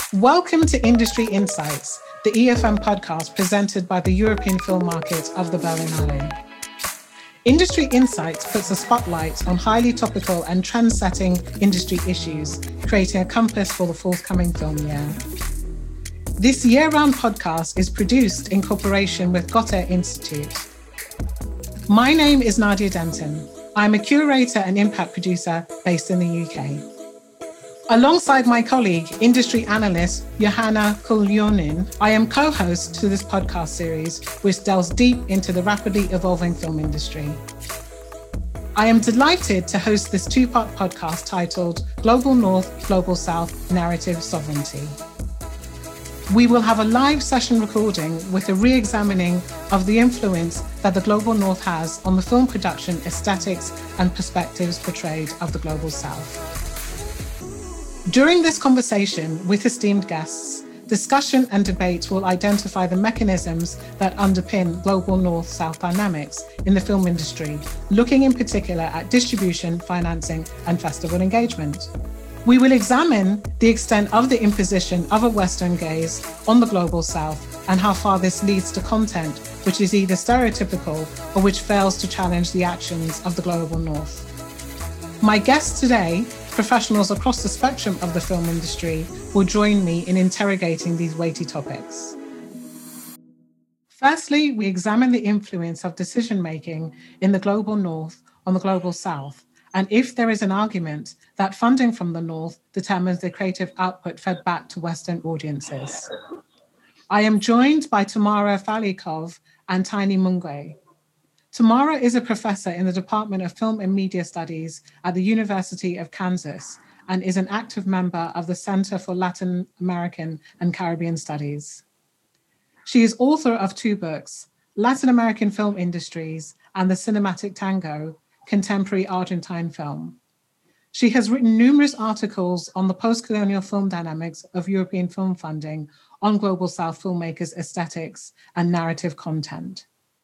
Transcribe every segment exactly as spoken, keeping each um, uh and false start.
Welcome to Industry Insights, the E F M podcast presented by the European Film Market of the Berlinale. Industry Insights puts a spotlight on highly topical and trend-setting industry issues, creating a compass for the forthcoming film year. This year-round podcast is produced in cooperation with Goethe Institute. My name is Nadia Denton. I'm a curator and impact producer based in the U K. Alongside my colleague, industry analyst Johanna Kuljonen, I am co-host to this podcast series, which delves deep into the rapidly evolving film industry. I am delighted to host this two-part podcast titled Global North, Global South, Narrative Sovereignty. We will have a live session recording with a re-examining of the influence that the Global North has on the film production aesthetics and perspectives portrayed of the Global South. During this conversation with esteemed guests, discussion and debate will identify the mechanisms that underpin Global North-South dynamics in the film industry, looking in particular at distribution, financing, and festival engagement. We will examine the extent of the imposition of a Western gaze on the Global South and how far this leads to content which is either stereotypical or which fails to challenge the actions of the Global North. My guests today, professionals across the spectrum of the film industry, will join me in interrogating these weighty topics. Firstly, we examine the influence of decision-making in the Global North on the Global South, and if there is an argument that funding from the North determines the creative output fed back to Western audiences. I am joined by Tamara Falikov and Tiny Mungwe. Tamara is a professor in the Department of Film and Media Studies at the University of Kansas and is an active member of the Center for Latin American and Caribbean Studies. She is author of two books, Latin American Film Industries and The Cinematic Tango, Contemporary Argentine Film. She has written numerous articles on the post-colonial film dynamics of European film funding, on Global South filmmakers' aesthetics and narrative content.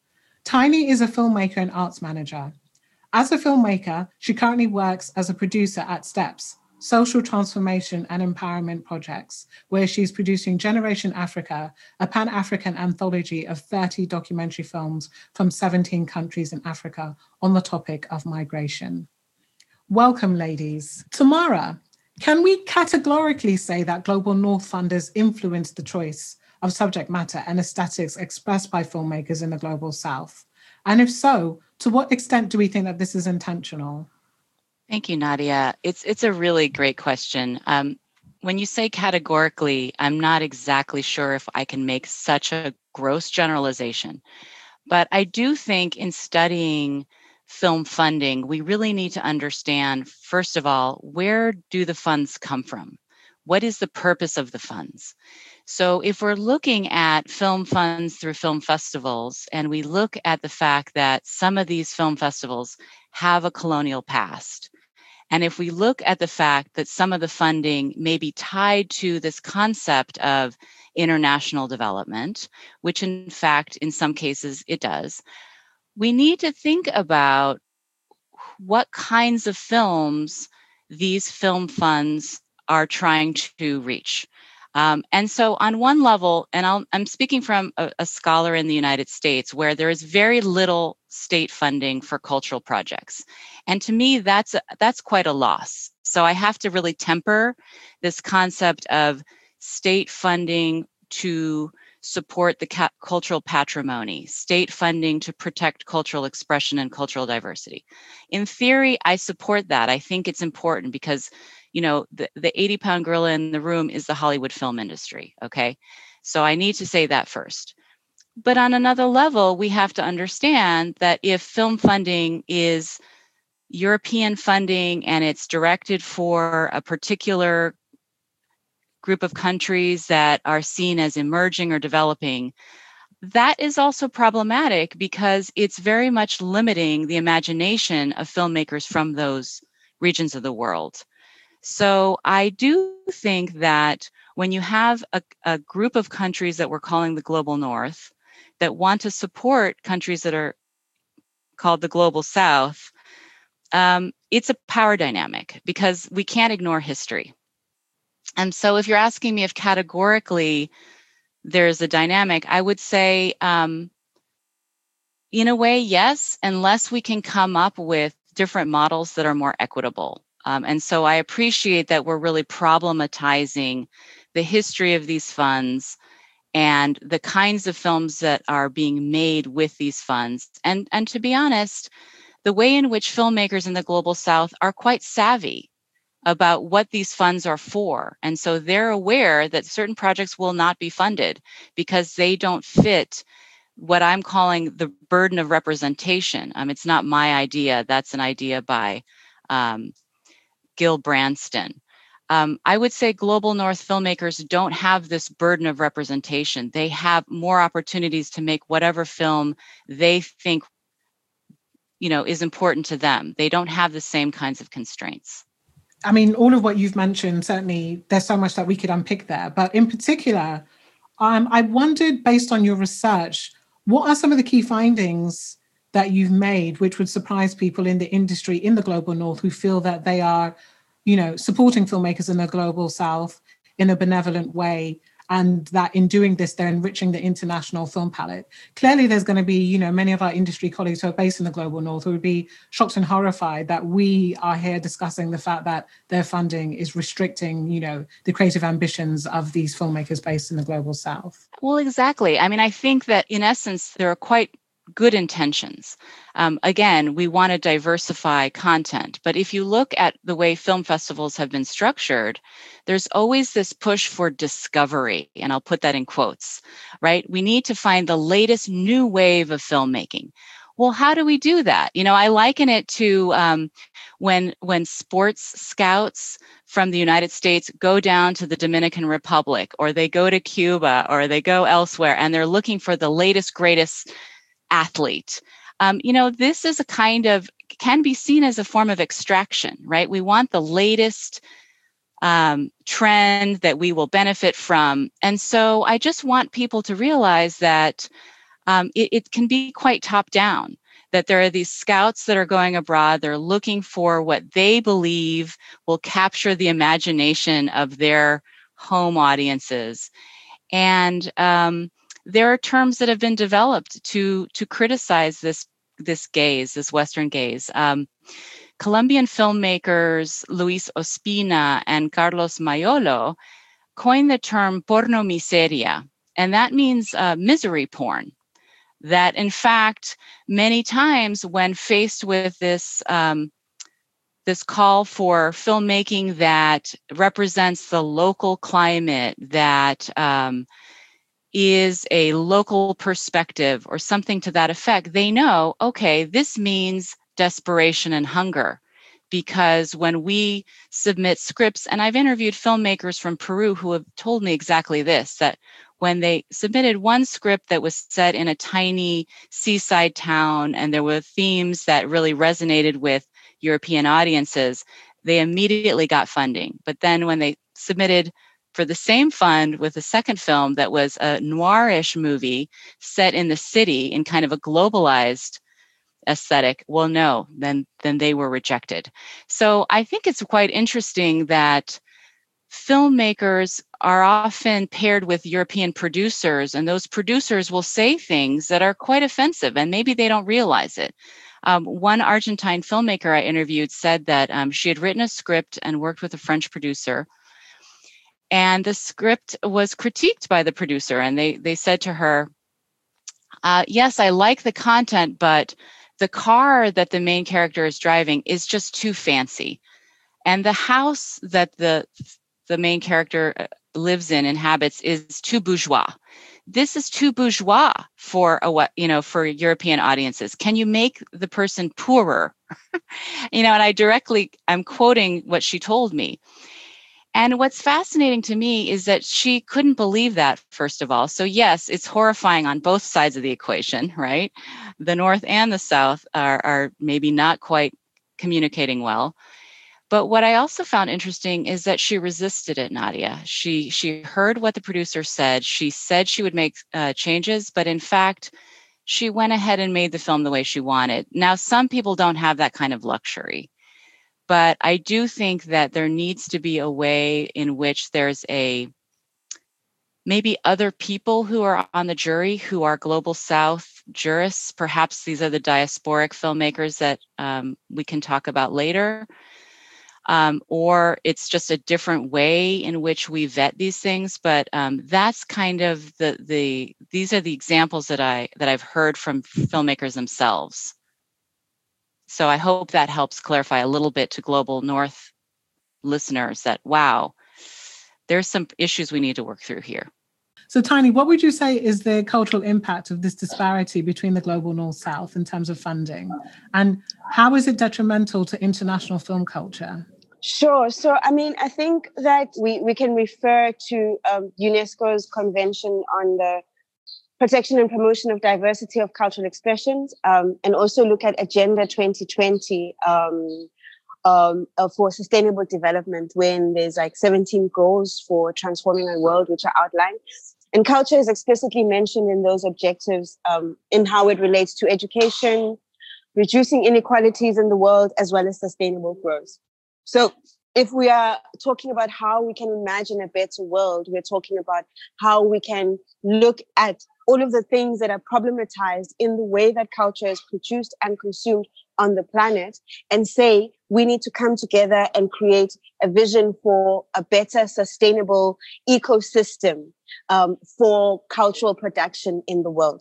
Tiny is a filmmaker and arts manager. As a filmmaker, she currently works as a producer at STEPS, Social Transformation and Empowerment Projects, where she's producing Generation Africa, a Pan-African anthology of thirty documentary films from seventeen countries in Africa on the topic of migration. Welcome, ladies. Tamara, can we categorically say that Global North funders influenced the choice of subject matter and aesthetics expressed by filmmakers in the Global South? And if so, to what extent do we think that this is intentional? Thank you, Nadia. It's it's a really great question. Um, when you say categorically, I'm not exactly sure if I can make such a gross generalization. But I do think in studying film funding, we really need to understand, first of all, where do the funds come from? What is the purpose of the funds? So if we're looking at film funds through film festivals, and we look at the fact that some of these film festivals have a colonial past, and if we look at the fact that some of the funding may be tied to this concept of international development, which in fact, in some cases it does, we need to think about what kinds of films these film funds are trying to reach. Um, and so on one level, and I'll, I'm speaking from a, a scholar in the United States where there is very little state funding for cultural projects. And to me, that's, a, that's quite a loss. So I have to really temper this concept of state funding to support the ca- cultural patrimony, state funding to protect cultural expression and cultural diversity. In theory, I support that. I think it's important because you know, the, the eighty pound gorilla in the room is the Hollywood film industry, okay? So I need to say that first. But on another level, we have to understand that if film funding is European funding and it's directed for a particular group of countries that are seen as emerging or developing, that is also problematic because it's very much limiting the imagination of filmmakers from those regions of the world. So I do think that when you have a, a group of countries that we're calling the Global North that want to support countries that are called the Global South, um, it's a power dynamic because we can't ignore history. And so if you're asking me if categorically there's a dynamic, I would say, um, in a way, yes, unless we can come up with different models that are more equitable. Um, and so I appreciate that we're really problematizing the history of these funds and the kinds of films that are being made with these funds. And, and to be honest, the way in which filmmakers in the Global South are quite savvy about what these funds are for. And so they're aware that certain projects will not be funded because they don't fit what I'm calling the burden of representation. Um, it's not my idea. That's an idea by um, Gil Branston. Um, I would say Global North filmmakers don't have this burden of representation. They have more opportunities to make whatever film they think, you know, is important to them. They don't have the same kinds of constraints. I mean, all of what you've mentioned, certainly there's so much that we could unpick there. But in particular, um, I wondered, based on your research, what are some of the key findings that you've made which would surprise people in the industry in the Global North who feel that they are, you know, supporting filmmakers in the Global South in a benevolent way, and that in doing this, they're enriching the international film palette? Clearly, there's going to be, you know, many of our industry colleagues who are based in the Global North who would be shocked and horrified that we are here discussing the fact that their funding is restricting, you know, the creative ambitions of these filmmakers based in the Global South. Well, exactly. I mean, I think that in essence, there are quite good intentions. Um, again, we want to diversify content, but if you look at the way film festivals have been structured, there's always this push for discovery, and I'll put that in quotes, right? We need to find the latest new wave of filmmaking. Well, how do we do that? You know, I liken it to um, when when sports scouts from the United States go down to the Dominican Republic, or they go to Cuba, or they go elsewhere, and they're looking for the latest, greatest athlete. Um, you know, this is a kind of, can be seen as a form of extraction, right? We want the latest um, trend that we will benefit from. And so I just want people to realize that um, it, it can be quite top down, that there are these scouts that are going abroad. They're looking for what they believe will capture the imagination of their home audiences. And um, there are terms that have been developed to to criticize this this gaze, this Western gaze. Um, Colombian filmmakers Luis Ospina and Carlos Mayolo coined the term porno miseria, and that means uh, misery porn. That in fact, many times when faced with this um, this call for filmmaking that represents the local climate, that um, is a local perspective or something to that effect, they know, okay, this means desperation and hunger. Because when we submit scripts, and I've interviewed filmmakers from Peru who have told me exactly this, that when they submitted one script that was set in a tiny seaside town and there were themes that really resonated with European audiences, they immediately got funding. But then when they submitted for the same fund with a second film that was a noirish movie set in the city in kind of a globalized aesthetic, well, no, then then they were rejected. So I think it's quite interesting that filmmakers are often paired with European producers, and those producers will say things that are quite offensive, and maybe they don't realize it. Um, one Argentine filmmaker I interviewed said that um, she had written a script and worked with a French producer, and the script was critiqued by the producer, and they they said to her, uh, yes, I like the content, but the car that the main character is driving is just too fancy. And the house that the the main character lives in, inhabits, is too bourgeois. This is too bourgeois for a what, you know, for European audiences. Can you make the person poorer? You know, and I directly, I'm quoting what she told me. And what's fascinating to me is that she couldn't believe that, first of all. So yes, it's horrifying on both sides of the equation, right? The North and the South are, are maybe not quite communicating well. But what I also found interesting is that she resisted it, Nadia. She she heard what the producer said. She said she would make uh, changes, but in fact, she went ahead and made the film the way she wanted. Now, some people don't have that kind of luxury. But I do think that there needs to be a way in which there's a maybe other people who are on the jury who are Global South jurists. Perhaps these are the diasporic filmmakers that um, we can talk about later. Um, or it's just a different way in which we vet these things. But um, that's kind of the the these are the examples that I that I've heard from filmmakers themselves. So I hope that helps clarify a little bit to Global North listeners that, wow, there's some issues we need to work through here. So Tiny, what would you say is the cultural impact of this disparity between the Global North-South in terms of funding? And how is it detrimental to international film culture? Sure. So, I mean, I think that we, we can refer to um, UNESCO's Convention on the Protection and Promotion of Diversity of Cultural Expressions, um, and also look at Agenda twenty twenty um, um, uh, for sustainable development, when there's like seventeen goals for transforming our world, which are outlined. And culture is explicitly mentioned in those objectives um, in how it relates to education, reducing inequalities in the world, as well as sustainable growth. So if we are talking about how we can imagine a better world, we're talking about how we can look at all of the things that are problematized in the way that culture is produced and consumed on the planet, and say we need to come together and create a vision for a better, sustainable ecosystem um, for cultural production in the world.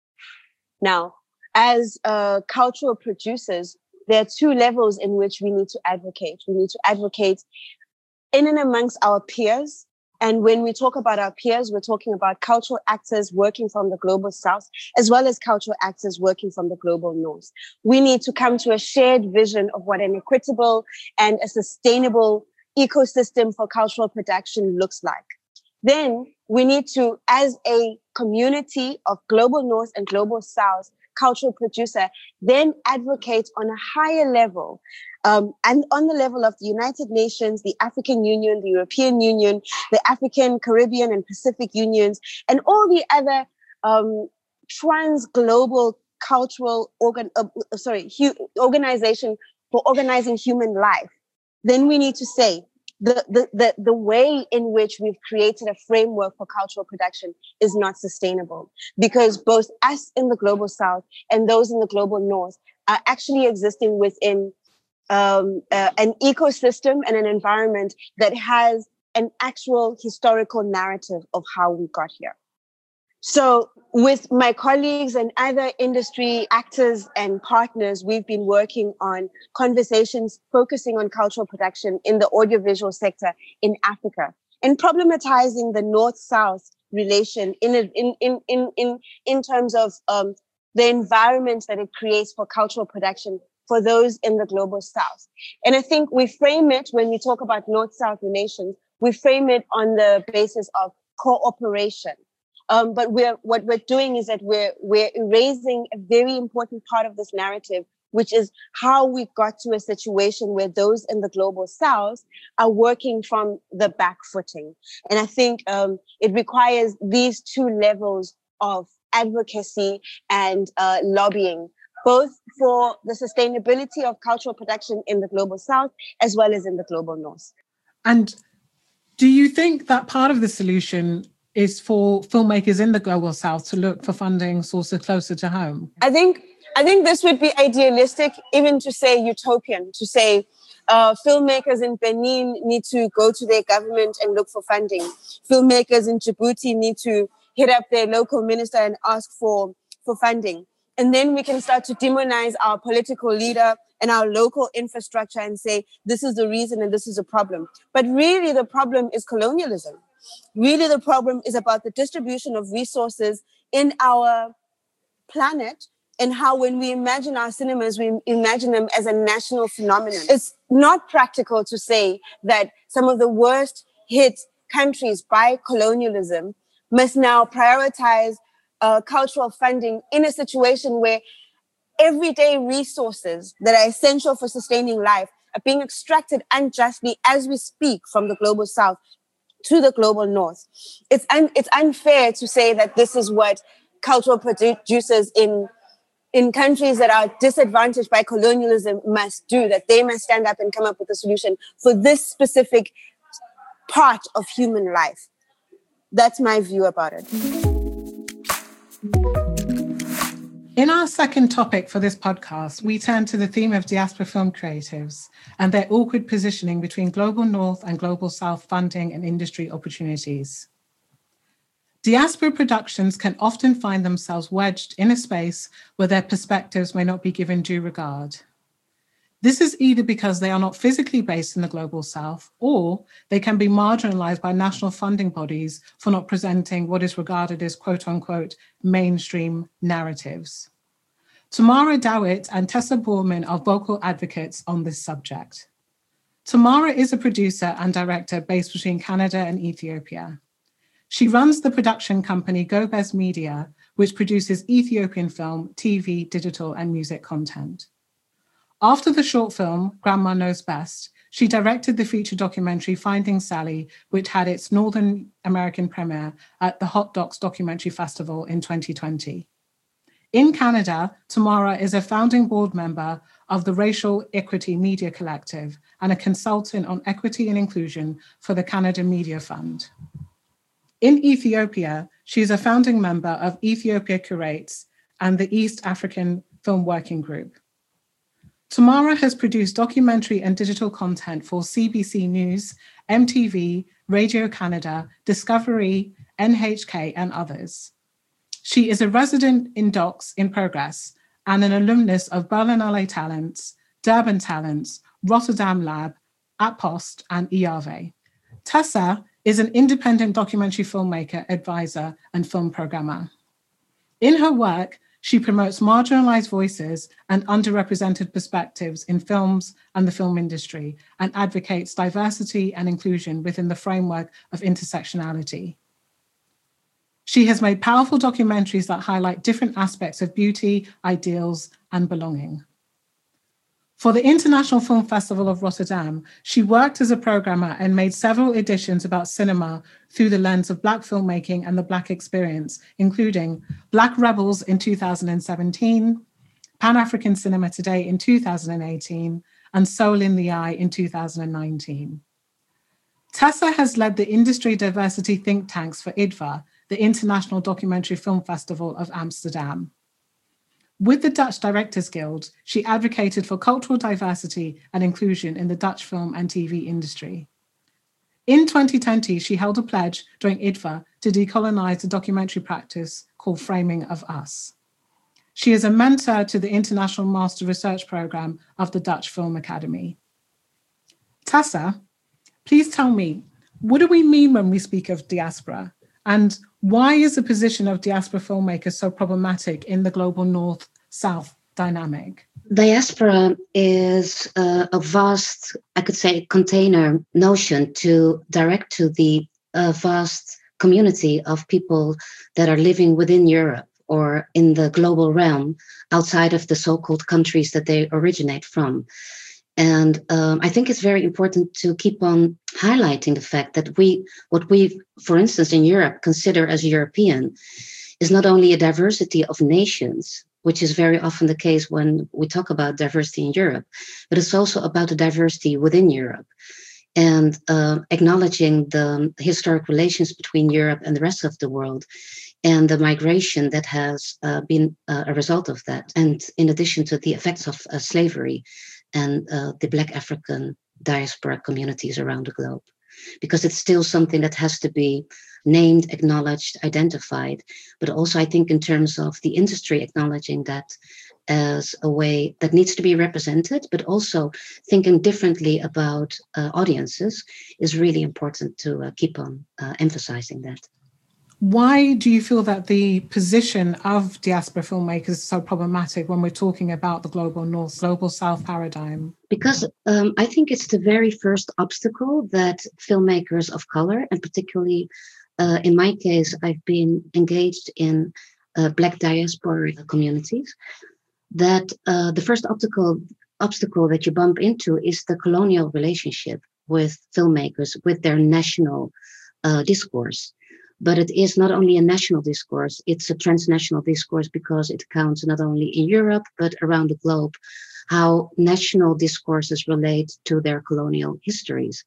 Now, as uh, cultural producers, there are two levels in which we need to advocate. We need to advocate in and amongst our peers. And when we talk about our peers, we're talking about cultural actors working from the Global South, as well as cultural actors working from the Global North. We need to come to a shared vision of what an equitable and a sustainable ecosystem for cultural production looks like. Then we need to, as a community of Global North and Global South cultural producer, then advocate on a higher level um, and on the level of the United Nations, the African Union, the European Union, the African, Caribbean, and Pacific Unions, and all the other um, trans-global cultural organ, uh, sorry, hu- organization for organizing human life. Then we need to say, The, the, the, the way in which we've created a framework for cultural production is not sustainable, because both us in the Global South and those in the Global North are actually existing within um, uh, an ecosystem and an environment that has an actual historical narrative of how we got here. So with my colleagues and other industry actors and partners, we've been working on conversations focusing on cultural production in the audiovisual sector in Africa, and problematizing the North-South relation in, in, in, in, in, in terms of um, the environment that it creates for cultural production for those in the Global South. And I think we frame it, when we talk about North-South relations, we frame it on the basis of cooperation. Um, but we're, what we're doing is that we're, we're erasing a very important part of this narrative, which is how we got to a situation where those in the Global South are working from the back footing. And I think um, it requires these two levels of advocacy and uh, lobbying, both for the sustainability of cultural production in the Global South, as well as in the Global North. And do you think that part of the solution is for filmmakers in the Global South to look for funding sources closer to home? I think I think this would be idealistic, even to say utopian, to say uh, filmmakers in Benin need to go to their government and look for funding. Filmmakers in Djibouti need to hit up their local minister and ask for, for funding. And then we can start to demonize our political leader and our local infrastructure and say, this is the reason and this is the problem. But really the problem is colonialism. Really, the problem is about the distribution of resources in our planet, and how when we imagine our cinemas, we imagine them as a national phenomenon. It's not practical to say that some of the worst hit countries by colonialism must now prioritize uh, cultural funding in a situation where everyday resources that are essential for sustaining life are being extracted unjustly as we speak from the Global South to the Global North. It's un- it's unfair to say that this is what cultural producers in in countries that are disadvantaged by colonialism must do, that they must stand up and come up with a solution for this specific part of human life. That's my view about it. In our second topic for this podcast, we turn to the theme of diaspora film creatives and their awkward positioning between Global North and Global South funding and industry opportunities. Diaspora productions can often find themselves wedged in a space where their perspectives may not be given due regard. This is either because they are not physically based in the Global South, or they can be marginalized by national funding bodies for not presenting what is regarded as quote unquote mainstream narratives. Tamara Dawit and Tessa Borman are vocal advocates on this subject. Tamara is a producer and director based between Canada and Ethiopia. She runs the production company Gobez Media, which produces Ethiopian film, T V, digital, and music content. After the short film, Grandma Knows Best, she directed the feature documentary Finding Sally, which had its Northern American premiere at the Hot Docs Documentary Festival in twenty twenty. In Canada, Tamara is a founding board member of the Racial Equity Media Collective and a consultant on equity and inclusion for the Canada Media Fund. In Ethiopia, she is a founding member of Ethiopia Curates and the East African Film Working Group. Tamara has produced documentary and digital content for C B C News, M T V, Radio Canada, Discovery, N H K, and others. She is a resident in Docs in Progress and an alumnus of Berlinale Talents, Durban Talents, Rotterdam Lab, Atpost, and I A V E. Tessa is an independent documentary filmmaker, advisor, and film programmer. In her work, she promotes marginalized voices and underrepresented perspectives in films and the film industry and advocates diversity and inclusion within the framework of intersectionality. She has made powerful documentaries that highlight different aspects of beauty, ideals, and belonging. For the International Film Festival of Rotterdam, she worked as a programmer and made several editions about cinema through the lens of Black filmmaking and the Black experience, including Black Rebels in two thousand seventeen, Pan-African Cinema Today in two thousand eighteen, and Soul in the Eye in two thousand nineteen. Tessa has led the industry diversity think tanks for I D F A, the International Documentary Film Festival of Amsterdam. With the Dutch Directors Guild, she advocated for cultural diversity and inclusion in the Dutch film and T V industry. In twenty twenty, she held a pledge during I D F A to decolonize the documentary practice called Framing of Us. She is a mentor to the International Master Research Program of the Dutch Film Academy. Tessa, please tell me, what do we mean when we speak of diaspora? And why is the position of diaspora filmmakers so problematic in the global North-South dynamic? Diaspora is uh, a vast, I could say, container notion to direct to the uh, vast community of people that are living within Europe or in the global realm outside of the so-called countries that they originate from. And um, I think it's very important to keep on highlighting the fact that we, what we, for instance, in Europe consider as European is not only a diversity of nations, which is very often the case when we talk about diversity in Europe, but it's also about the diversity within Europe and uh, acknowledging the historic relations between Europe and the rest of the world and the migration that has uh, been uh, a result of that. And in addition to the effects of uh, slavery and uh, the Black African diaspora communities around the globe, because it's still something that has to be named, acknowledged, identified, but also I think in terms of the industry acknowledging that as a way that needs to be represented, but also thinking differently about uh, audiences is really important to uh, keep on uh, emphasizing that. Why do you feel that the position of diaspora filmmakers is so problematic when we're talking about the global North, global South paradigm? Because um, I think it's the very first obstacle that filmmakers of color, and particularly uh, in my case, I've been engaged in uh, Black diaspora communities, that uh, the first obstacle, obstacle that you bump into is the colonial relationship with filmmakers, with their national uh, discourse. But it is not only a national discourse, it's a transnational discourse because it counts not only in Europe, but around the globe, how national discourses relate to their colonial histories.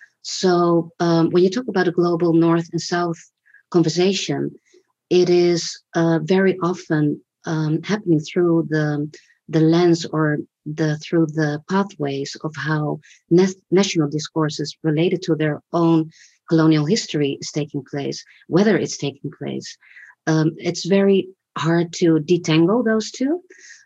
So um, when you talk about a global North and South conversation, it is uh, very often um, happening through the the lens or the through the pathways of how na- national discourses related to their own colonial history is taking place, whether it's taking place. Um, it's very hard to detangle those two,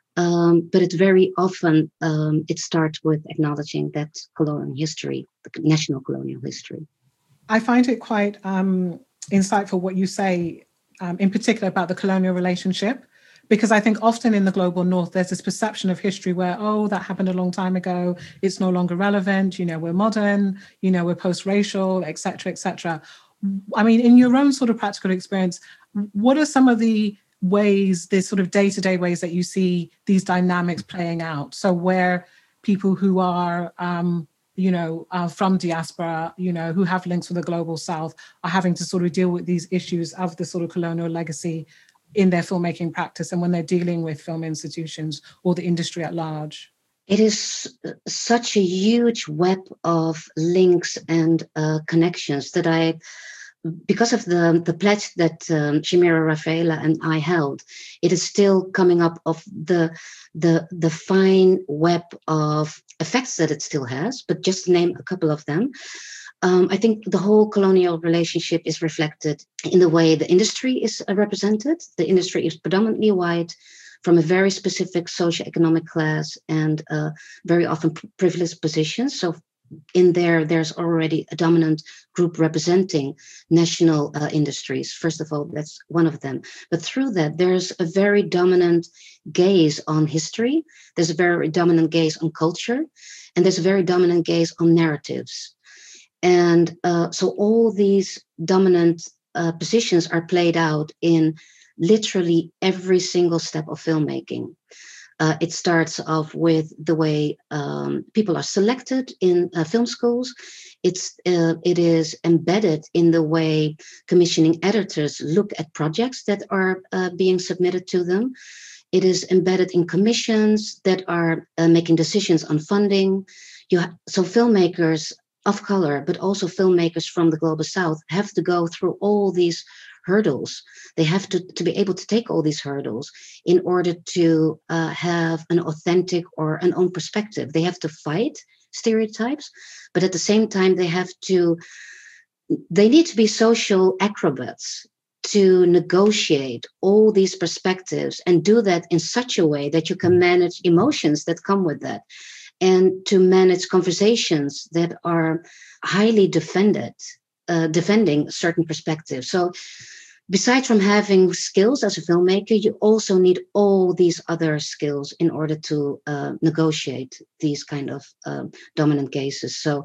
um, but it very often um, it starts with acknowledging that colonial history, the national colonial history. I find it quite um, insightful what you say, um, in particular about the colonial relationship, because I think often in the global North, there's this perception of history where, oh, that happened a long time ago. It's no longer relevant. You know, we're modern, you know, we're post-racial, et cetera, et cetera. I mean, in your own sort of practical experience, what are some of the ways, the sort of day-to-day ways that you see these dynamics playing out? So where people who are, um, you know, uh, from diaspora, you know, who have links with the global South are having to sort of deal with these issues of the sort of colonial legacy in their filmmaking practice and when they're dealing with film institutions or the industry at large? It is such a huge web of links and uh, connections that I, because of the, the pledge that um, Chimera Rafaela and I held, it is still coming up of the, the, the fine web of effects that it still has, but just to name a couple of them. Um, I think the whole colonial relationship is reflected in the way the industry is uh, represented. The industry is predominantly white, from a very specific socioeconomic class and uh, very often privileged positions. So in there, there's already a dominant group representing national uh, industries. First of all, that's one of them. But through that, there's a very dominant gaze on history. There's a very dominant gaze on culture. And there's a very dominant gaze on narratives. And uh, so all these dominant uh, positions are played out in literally every single step of filmmaking. Uh, it starts off with the way um, people are selected in uh, film schools. It's uh, it is embedded in the way commissioning editors look at projects that are uh, being submitted to them. It is embedded in commissions that are uh, making decisions on funding. You ha- so filmmakers of color, but also filmmakers from the global South have to go through all these hurdles. They have to, to be able to take all these hurdles in order to uh, have an authentic or an own perspective. They have to fight stereotypes, but at the same time, they have to, they need to be social acrobats to negotiate all these perspectives and do that in such a way that you can manage emotions that come with that, and to manage conversations that are highly defended, uh, defending certain perspectives. So besides from having skills as a filmmaker, you also need all these other skills in order to uh, negotiate these kind of uh, dominant cases. So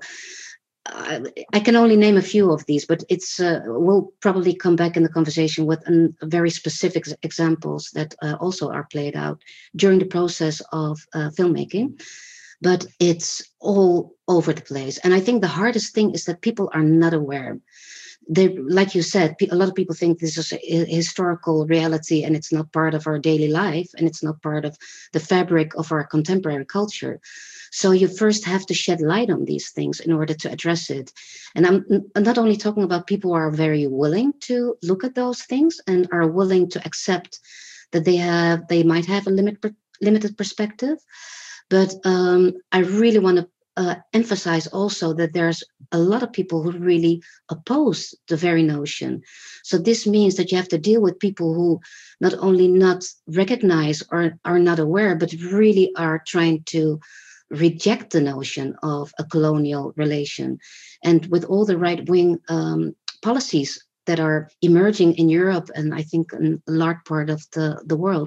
uh, I can only name a few of these, but it's uh, we'll probably come back in the conversation with an, very specific examples that uh, also are played out during the process of uh, filmmaking. But it's all over the place. And I think the hardest thing is that people are not aware. They, like you said, a lot of people think this is a historical reality and it's not part of our daily life and it's not part of the fabric of our contemporary culture. So you first have to shed light on these things in order to address it. And I'm not only talking about people who are very willing to look at those things and are willing to accept that they have, they might have a limit, limited perspective. But um, I really want to uh, emphasize also that there's a lot of people who really oppose the very notion. So this means that you have to deal with people who not only not recognize or are not aware, but really are trying to reject the notion of a colonial relation. And with all the right-wing um, policies that are emerging in Europe, and I think in a large part of the, the world,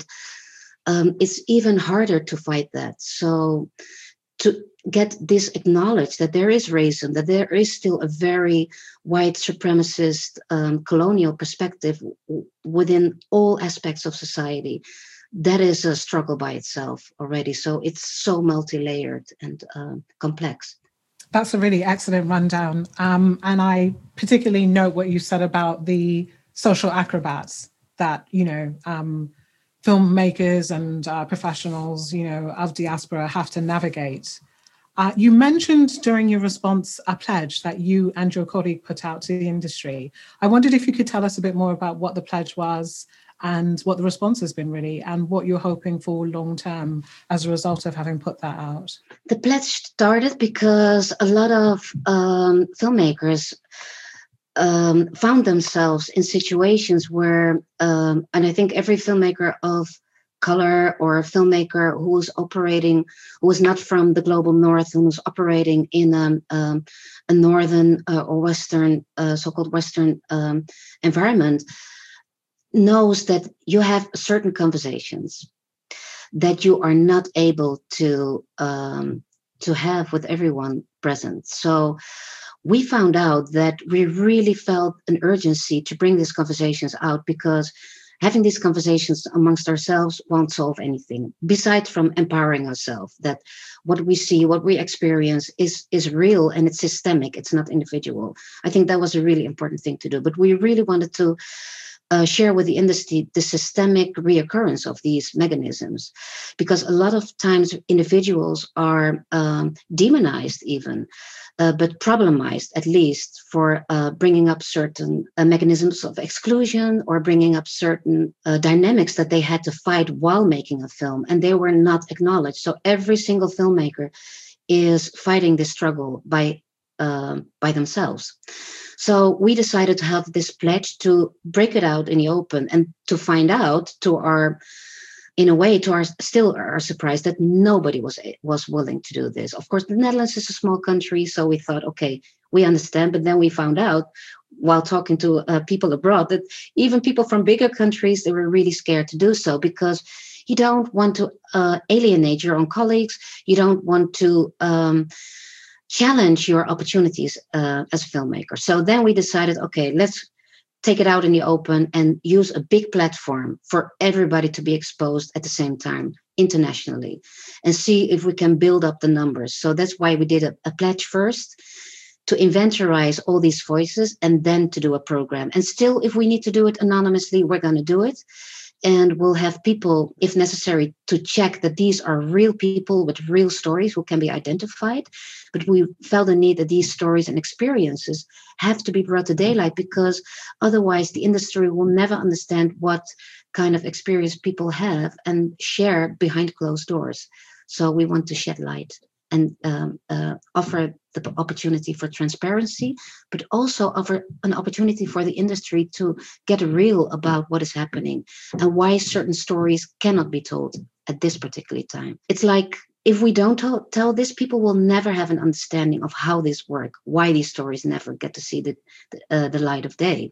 Um, it's even harder to fight that. So to get this acknowledged that there is racism, that there is still a very white supremacist um, colonial perspective w- within all aspects of society, that is a struggle by itself already. So it's so multi-layered and uh, complex. That's a really excellent rundown. Um, and I particularly note what you said about the social acrobats that, you know, um, filmmakers and uh, professionals, you know, of diaspora have to navigate. Uh, you mentioned during your response a pledge that you and your colleague put out to the industry. I wondered if you could tell us a bit more about what the pledge was and what the response has been really, and what you're hoping for long term as a result of having put that out. The pledge started because a lot of um, filmmakers um, found themselves in situations where, um, and I think every filmmaker of color or a filmmaker who was operating, who was not from the global north, who was operating in um, um, a northern uh, or western, uh, so-called western um, environment, knows that you have certain conversations that you are not able to um, to have with everyone present. So we found out that we really felt an urgency to bring these conversations out, because having these conversations amongst ourselves won't solve anything, besides from empowering ourselves, that what we see, what we experience is, is real and it's systemic, it's not individual. I think that was a really important thing to do. But we really wanted to uh, share with the industry the systemic reoccurrence of these mechanisms, because a lot of times individuals are um, demonized even, Uh, but problemized at least for uh, bringing up certain uh, mechanisms of exclusion or bringing up certain uh, dynamics that they had to fight while making a film, and they were not acknowledged. So every single filmmaker is fighting this struggle by uh, by themselves. So we decided to have this pledge to break it out in the open and to find out, to our in a way, to our still our surprise, that nobody was was willing to do this. Of course, the Netherlands is a small country, so we thought, okay, we understand. But then we found out, while talking to uh, people abroad, that even people from bigger countries, they were really scared to do so, because you don't want to uh, alienate your own colleagues. You don't want to um, challenge your opportunities uh, as a filmmaker. So then we decided, okay, let's take it out in the open and use a big platform for everybody to be exposed at the same time internationally, and see if we can build up the numbers. So that's why we did a, a pledge first, to inventorize all these voices, and then to do a program. And still, if we need to do it anonymously, we're going to do it. And we'll have people, if necessary, to check that these are real people with real stories who can be identified. But we felt the need that these stories and experiences have to be brought to daylight, because otherwise the industry will never understand what kind of experience people have and share behind closed doors. So we want to shed light and um, uh, offer the opportunity for transparency, but also offer an opportunity for the industry to get real about what is happening and why certain stories cannot be told at this particular time. It's like, if we don't tell, tell this, people will never have an understanding of how this works, why these stories never get to see the, the, uh, the light of day.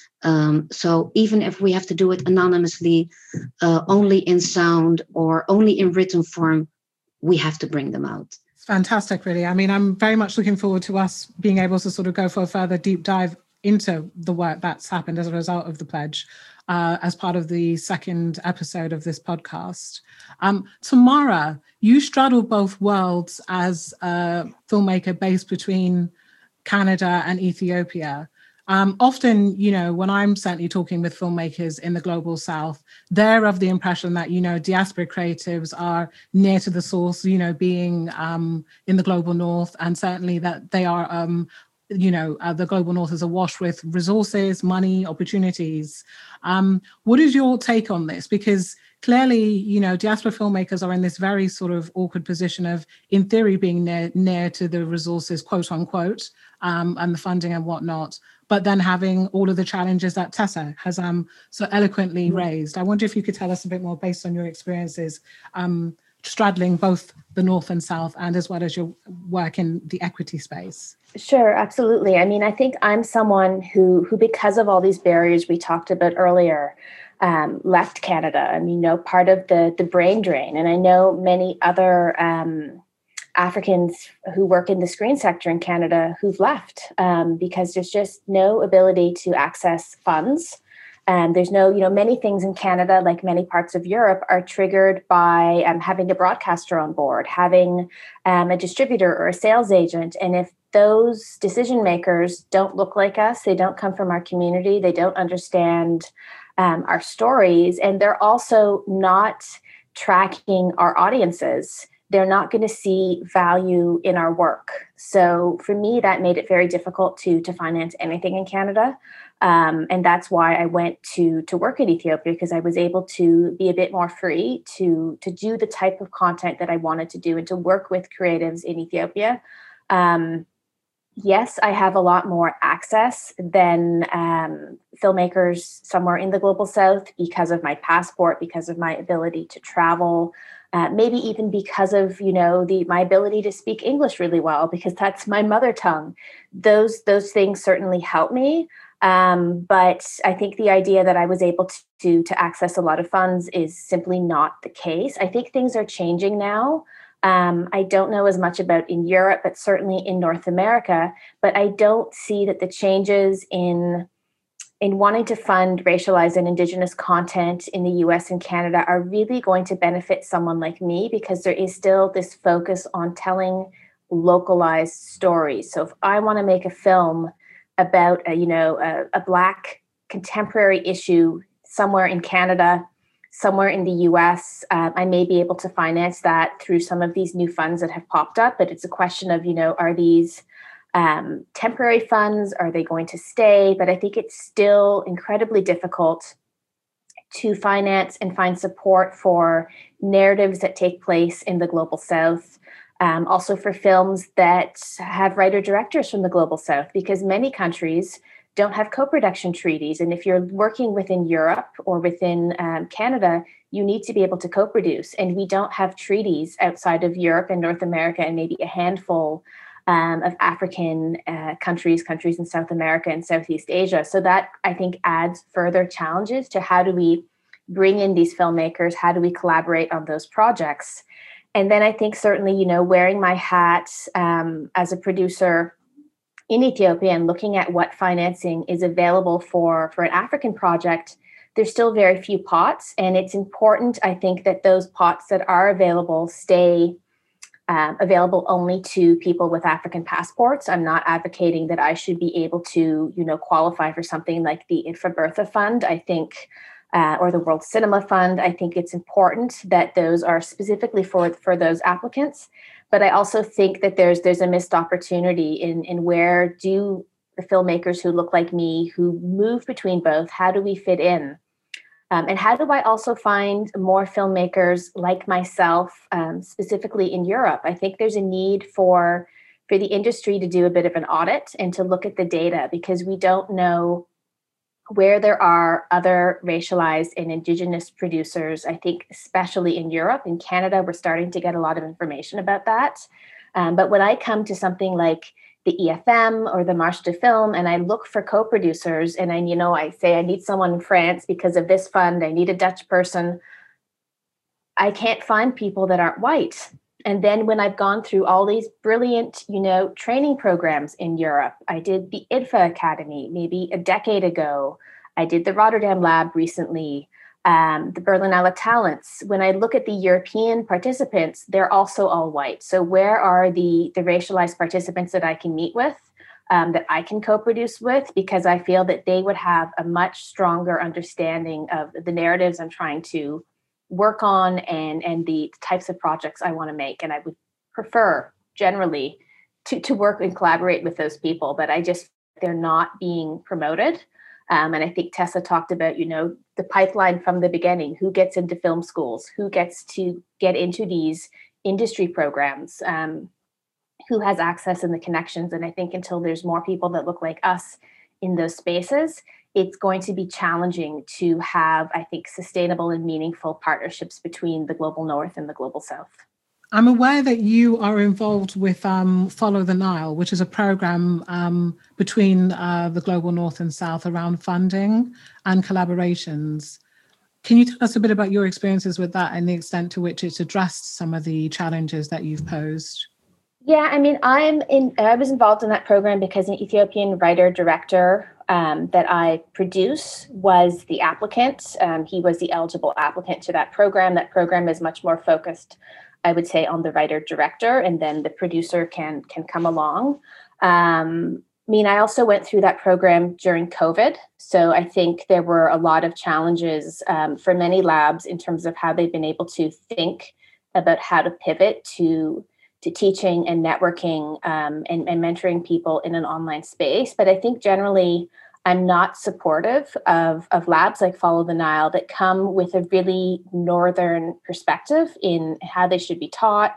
Um, so even if we have to do it anonymously, uh, only in sound or only in written form, we have to bring them out. It's fantastic, really. I mean, I'm very much looking forward to us being able to sort of go for a further deep dive into the work that's happened as a result of the pledge uh, as part of the second episode of this podcast. Um, Tamara, you straddle both worlds as a filmmaker based between Canada and Ethiopia. Um, often, you know, when I'm certainly talking with filmmakers in the global south, they're of the impression that, you know, diaspora creatives are near to the source, you know, being um, in the global north, and certainly that they are, um, you know, uh, the global north is awash with resources, money, opportunities. Um, what is your take on this? Because clearly, you know, diaspora filmmakers are in this very sort of awkward position of, in theory, being near, near to the resources, quote unquote, um, and the funding and whatnot, but then having all of the challenges that Tessa has um, so eloquently mm-hmm. raised. I wonder if you could tell us a bit more based on your experiences, um, straddling both the North and South, and as well as your work in the equity space. Sure, absolutely. I mean, I think I'm someone who, who because of all these barriers we talked about earlier, um, left Canada. I mean, you know, part of the, the brain drain. And I know many other um, Africans who work in the screen sector in Canada who've left um, because there's just no ability to access funds. And there's no, you know, many things in Canada, like many parts of Europe, are triggered by um, having a broadcaster on board, having um, a distributor or a sales agent. And if those decision makers don't look like us. They don't come from our community. They don't understand um, our stories. And they're also not tracking our audiences. They're not going to see value in our work. So for me, that made it very difficult to, to finance anything in Canada. Um, and that's why I went to, to work in Ethiopia, because I was able to be a bit more free to, to do the type of content that I wanted to do and to work with creatives in Ethiopia. Um, yes, I have a lot more access than um, filmmakers somewhere in the Global South because of my passport, because of my ability to travel. Uh, maybe even because of, you know, the my ability to speak English really well, because that's my mother tongue. Those those things certainly help me. Um, but I think the idea that I was able to, to to access a lot of funds is simply not the case. I think things are changing now. Um, I don't know as much about in Europe, but certainly in North America. But I don't see that the changes in in wanting to fund racialized and Indigenous content in the U S and Canada are really going to benefit someone like me, because there is still this focus on telling localized stories. So if I want to make a film about a, you know, a, a Black contemporary issue somewhere in Canada, somewhere in the U S, uh, I may be able to finance that through some of these new funds that have popped up. But it's a question of, you know, are these Um, temporary funds? Are they going to stay? But I think it's still incredibly difficult to finance and find support for narratives that take place in the Global South. Um, also for films that have writer-directors from the Global South, because many countries don't have co-production treaties. And if you're working within Europe or within um, Canada, you need to be able to co-produce. And we don't have treaties outside of Europe and North America and maybe a handful Um, of African uh, countries, countries in South America and Southeast Asia. So that, I think, adds further challenges to how do we bring in these filmmakers? How do we collaborate on those projects? And then I think certainly, you know, wearing my hat um, as a producer in Ethiopia and looking at what financing is available for, for an African project, there's still very few pots. And it's important, I think, that those pots that are available stay Um, available only to people with African passports. I'm not advocating that I should be able to, you know, qualify for something like the Infra Bertha Fund, I think, uh, or the World Cinema Fund. I think it's important that those are specifically for, for those applicants. But I also think that there's there's a missed opportunity in, in where do the filmmakers who look like me, who move between both, how do we fit in? Um, and how do I also find more filmmakers like myself, um, specifically in Europe? I think there's a need for, for the industry to do a bit of an audit and to look at the data, because we don't know where there are other racialized and Indigenous producers. I think especially in Europe. In Canada, we're starting to get a lot of information about that. Um, but when I come to something like the E F M or the Marché du Film, and I look for co-producers, and I, you know, I say I need someone in France because of this fund, I need a Dutch person, I can't find people that aren't white. And then when I've gone through all these brilliant, you know, training programs in Europe, I did the I D F A Academy maybe a decade ago, I did the Rotterdam Lab recently, Um, the Berlinale Talents. When I look at the European participants, they're also all white. So where are the, the racialized participants that I can meet with, um, that I can co-produce with? Because I feel that they would have a much stronger understanding of the narratives I'm trying to work on and, and the types of projects I want to make. And I would prefer generally to, to work and collaborate with those people, but I just, they're not being promoted. Um, and I think Tessa talked about, you know, the pipeline from the beginning, who gets into film schools, who gets to get into these industry programs, um, who has access and the connections. And I think until there's more people that look like us in those spaces, it's going to be challenging to have, I think, sustainable and meaningful partnerships between the Global North and the Global South. I'm aware that you are involved with um, Follow the Nile, which is a program um, between uh, the Global North and South around funding and collaborations. Can you tell us a bit about your experiences with that and the extent to which it's addressed some of the challenges that you've posed? Yeah, I mean, I'm in. I was involved in that program because an Ethiopian writer-director um, that I produce was the applicant. Um, he was the eligible applicant to that program. That program is much more focused, I would say, on the writer-director, and then the producer can can come along. Um, I mean, I also went through that program during COVID. So I think there were a lot of challenges um, for many labs in terms of how they've been able to think about how to pivot to, to teaching and networking um, and, and mentoring people in an online space. But I think generally, I'm not supportive of, of labs like Follow the Nile that come with a really northern perspective in how they should be taught.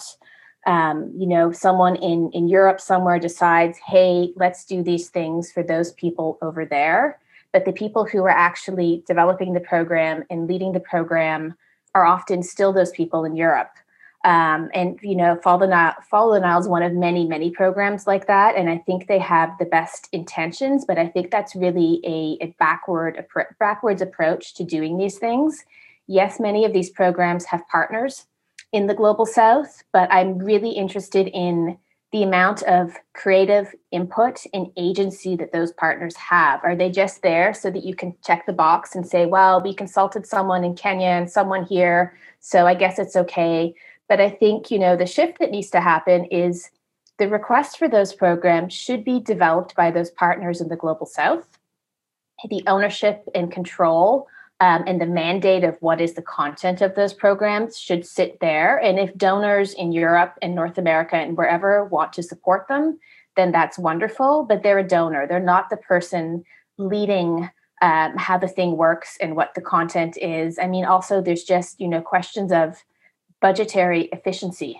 Um, you know, someone in, in Europe somewhere decides, hey, let's do these things for those people over there. But the people who are actually developing the program and leading the program are often still those people in Europe. Um, and, you know, Follow the Nile, Follow the Nile is one of many, many programs like that. And I think they have the best intentions, but I think that's really a, a backward, backwards approach to doing these things. Yes, many of these programs have partners in the Global South, but I'm really interested in the amount of creative input and agency that those partners have. Are they just there so that you can check the box and say, well, we consulted someone in Kenya and someone here, so I guess it's okay. But I think, you know, the shift that needs to happen is the request for those programs should be developed by those partners in the Global South. The ownership and control Um, and the mandate of what is the content of those programs should sit there. And if donors in Europe and North America and wherever want to support them, then that's wonderful. But they're a donor. They're not the person leading um, how the thing works and what the content is. I mean, also, there's just, you know, questions of budgetary efficiency.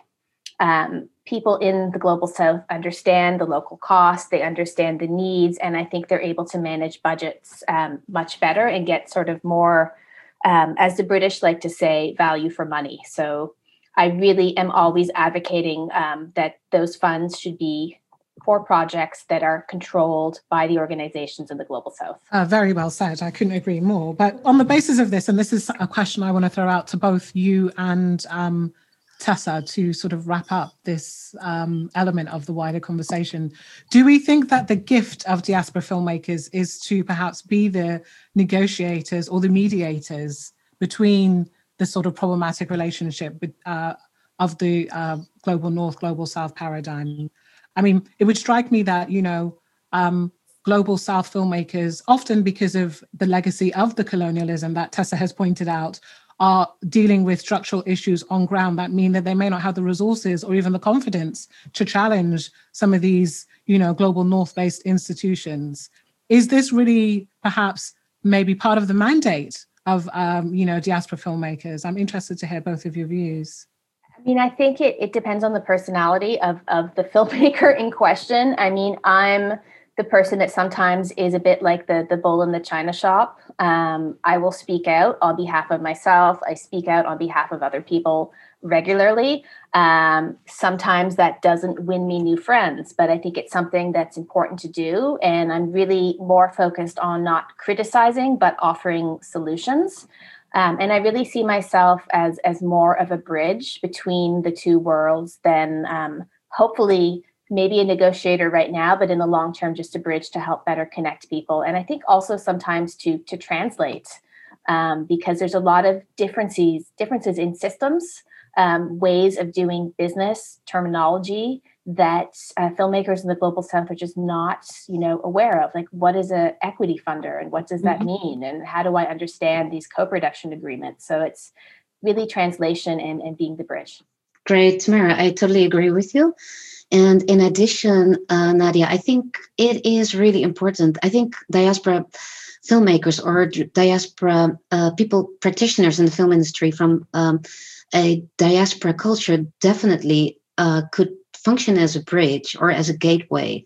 Um, people in the Global South understand the local costs, they understand the needs, and I think they're able to manage budgets um, much better and get sort of more, um, as the British like to say, value for money. So I really am always advocating um, that those funds should be for projects that are controlled by the organizations in the Global South. Uh, very well said. I couldn't agree more. But on the basis of this, and this is a question I want to throw out to both you and um, Tessa to sort of wrap up this um, element of the wider conversation. Do we think that the gift of diaspora filmmakers is to perhaps be the negotiators or the mediators between the sort of problematic relationship uh, of the uh, global North, global South paradigm? I mean, it would strike me that, you know, um, global South filmmakers, often because of the legacy of the colonialism that Tessa has pointed out, are dealing with structural issues on ground that mean that they may not have the resources or even the confidence to challenge some of these, you know, global North-based institutions. Is this really perhaps maybe part of the mandate of, um, you know, diaspora filmmakers? I'm interested to hear both of your views. I mean, I think it, it depends on the personality of, of the filmmaker in question. I mean, I'm the person that sometimes is a bit like the, the bull in the china shop. Um, I will speak out on behalf of myself. I speak out on behalf of other people regularly. Um, sometimes that doesn't win me new friends, but I think it's something that's important to do. And I'm really more focused on not criticizing, but offering solutions. Um, and I really see myself as, as more of a bridge between the two worlds than um, hopefully maybe a negotiator right now, but in the long term, just a bridge to help better connect people. And I think also sometimes to to translate, um, because there's a lot of differences, differences in systems, um, ways of doing business, terminology that uh, filmmakers in the Global South are just not, you know, aware of. Like, what is an equity funder and what does that mm-hmm. mean? And how do I understand these co-production agreements? So it's really translation and, and being the bridge. Great, Tamara. I totally agree with you. And in addition, uh, Nadia, I think it is really important. I think diaspora filmmakers or diaspora uh, people, practitioners in the film industry from um, a diaspora culture definitely uh, could function as a bridge or as a gateway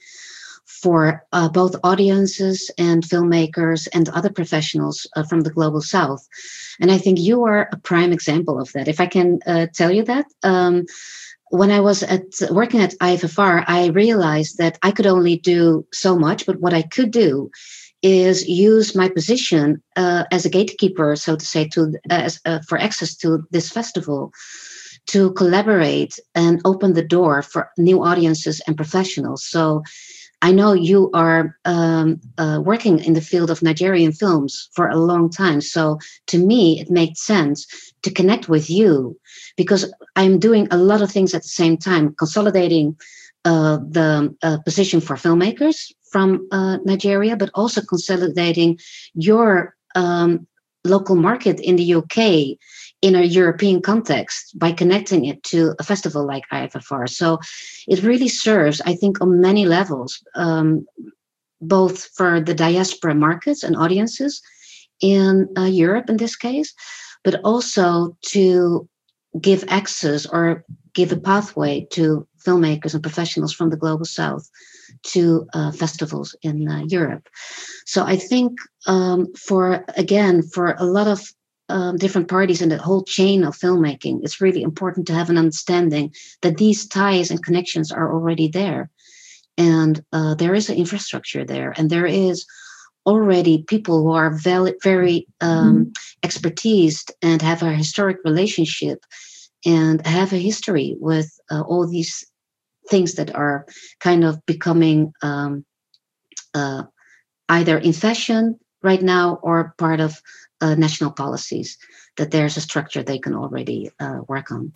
for uh, both audiences and filmmakers and other professionals uh, from the Global South. And I think you are a prime example of that. If I can uh, tell you that. Um, When I was at working at I F F R, I realized that I could only do so much, but what I could do is use my position uh, as a gatekeeper, so to say, to as, uh, for access to this festival, to collaborate and open the door for new audiences and professionals. So I know you are um, uh, working in the field of Nigerian films for a long time. So to me, it made sense to connect with you because I'm doing a lot of things at the same time, consolidating uh, the uh, position for filmmakers from uh, Nigeria, but also consolidating your um, local market in the U K in a European context by connecting it to a festival like I F F R. So it really serves, I think, on many levels, um, both for the diaspora markets and audiences in uh, Europe in this case, but also to give access or give a pathway to filmmakers and professionals from the global south to uh, festivals in uh, Europe. So I think um, for, again, for a lot of um, different parties in the whole chain of filmmaking, it's really important to have an understanding that these ties and connections are already there. And uh, there is an infrastructure there, and there is already people who are very, very um, mm-hmm. expertised and have a historic relationship and have a history with uh, all these things that are kind of becoming um, uh, either in fashion right now or part of uh, national policies, that there's a structure they can already uh, work on.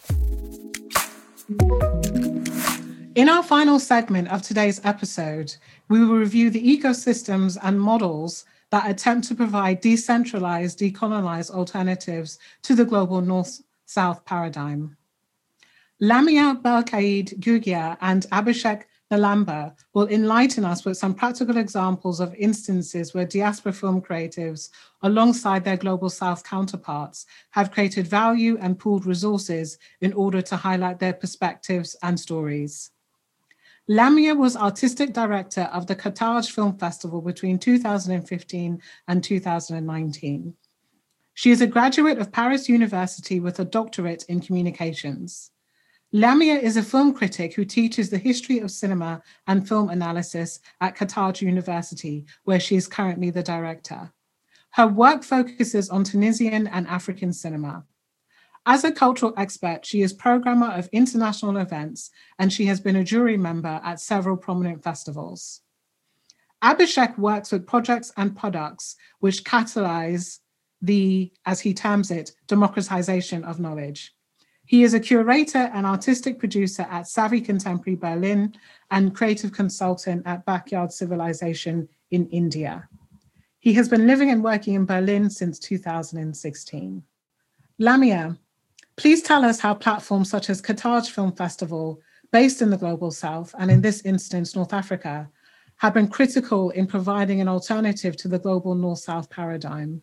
In our final segment of today's episode, we will review the ecosystems and models that attempt to provide decentralized, decolonized alternatives to the global North-South paradigm. Lamia Belkaid Gugia and Abhishek Nalamba will enlighten us with some practical examples of instances where diaspora film creatives, alongside their global South counterparts, have created value and pooled resources in order to highlight their perspectives and stories. Lamia was artistic director of the Carthage Film Festival between two thousand fifteen and two thousand nineteen. She is a graduate of Paris University with a doctorate in communications. Lamia is a film critic who teaches the history of cinema and film analysis at Carthage University, where she is currently the director. Her work focuses on Tunisian and African cinema. As a cultural expert, she is programmer of international events, and she has been a jury member at several prominent festivals. Abhishek works with projects and products which catalyze the, as he terms it, democratization of knowledge. He is a curator and artistic producer at Savvy Contemporary Berlin and creative consultant at Backyard Civilization in India. He has been living and working in Berlin since two thousand sixteen. Lamia, please tell us how platforms such as Carthage Film Festival, based in the Global South, and in this instance, North Africa, have been critical in providing an alternative to the global North-South paradigm.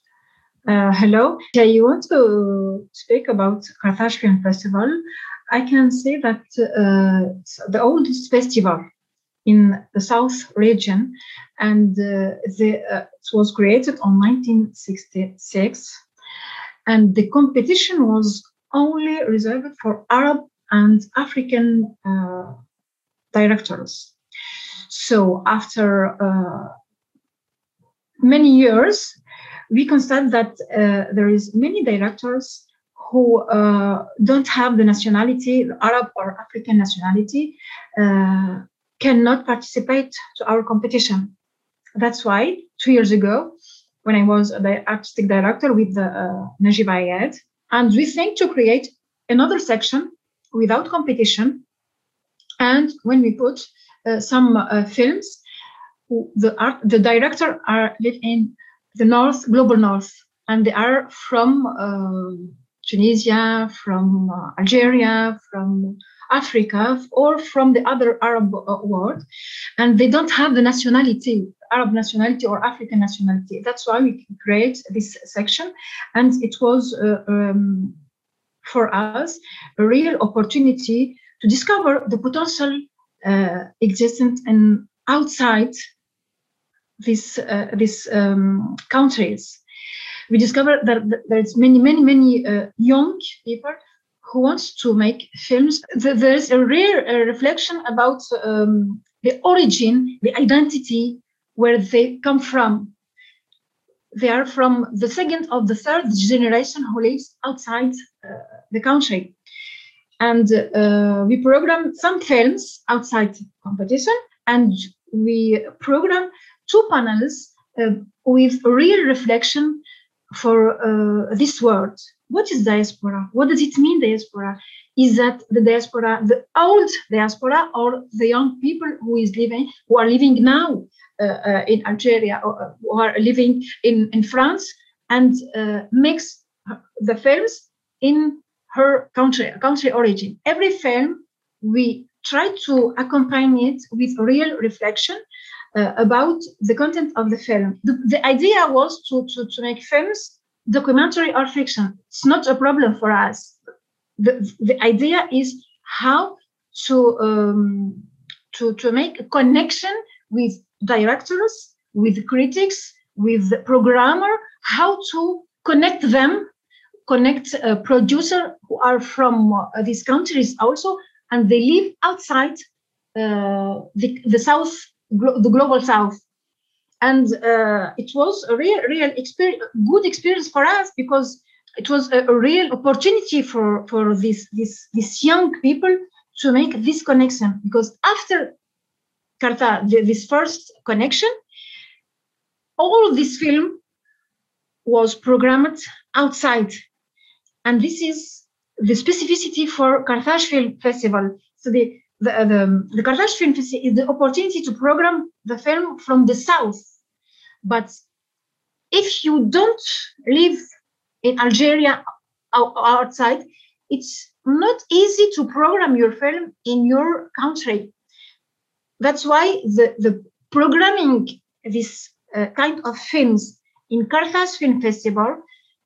Uh, hello. I want to speak about Carthage Film Festival. I can say that uh, it's the oldest festival in the South region, and uh, the, uh, it was created on nineteen sixty-six. And the competition was only reserved for Arab and African uh, directors. So after uh, many years, we constate that uh, there is many directors who uh, don't have the nationality, the Arab or African nationality, uh, cannot participate to our competition. That's why two years ago, when I was the artistic director with the uh, Najib Ayad, and we think to create another section without competition. And when we put uh, some uh, films, the art, the director are live in the North, global North, and they are from uh, Tunisia, from uh, Algeria, from Africa, or from the other Arab uh, world, and they don't have the nationality, Arab nationality or African nationality. That's why we create this section, and it was uh, um, for us a real opportunity to discover the potential uh, existent and outside these uh, these um, countries. We discovered that there's many, many, many uh, young people who wants to make films. There's a rare uh, reflection about um, the origin, the identity, where they come from. They are from the second or the third generation who lives outside uh, the country. And uh, we program some films outside competition, and we program two panels uh, with real reflection for uh, this world, what is diaspora? What does it mean, diaspora? Is that the diaspora, the old diaspora, or the young people who is living, who are living now uh, uh, in Algeria, or uh, who are living in, in France, and uh, makes the films in her country, country origin. Every film, we try to accompany it with real reflection uh, about the content of the film. The, the idea was to, to, to make films documentary or fiction. It's not a problem for us. The, the idea is how to, um, to, to make a connection with directors, with critics, with the programmer, how to connect them, connect uh, producers who are from uh, these countries also, and they live outside uh, the, the South, glo- the global South. And uh, it was a real, real experience, good experience for us, because it was a, a real opportunity for, for these, these, these young people to make this connection. Because after Carta, the, this first connection, all this film was programmed outside. And this is the specificity for Carthage Film Festival. So the, the, the, the Carthage Film Festival is the opportunity to program the film from the South. But if you don't live in Algeria outside, it's not easy to program your film in your country. That's why the, the programming this uh, kind of films in Carthage Film Festival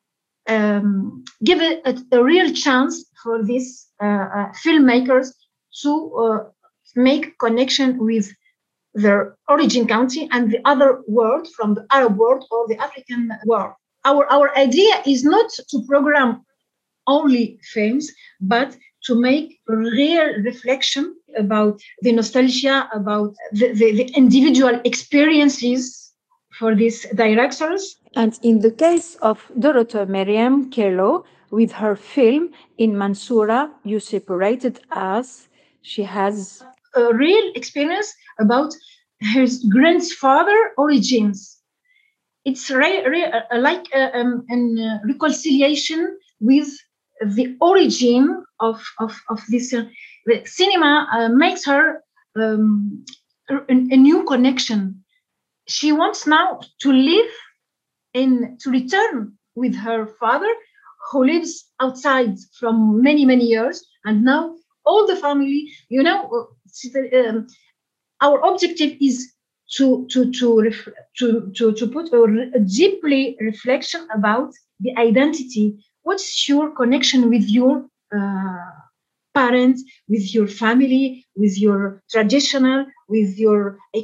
um, give it a, a real chance for these uh, uh, filmmakers to uh, make connection with their origin country and the other world, from the Arab world or the African world. Our, our idea is not to program only films, but to make real reflection about the nostalgia, about the, the, the individual experiences for these directors. And in the case of Dorothea Mariam Kerlo, with her film In Mansoura, You Separated Us, she has a real experience about her grandfather origins. It's re- re- uh, like a, um, a reconciliation with the origin of, of, of this. Uh, the cinema uh, makes her um, a, a new connection. She wants now to live in, to return with her father, who lives outside from many, many years. And now all the family, you know, um, our objective is to to to ref, to, to to put a, a deeply reflection about the identity. What's your connection with your uh, parents, with your family, with your traditional, with your uh,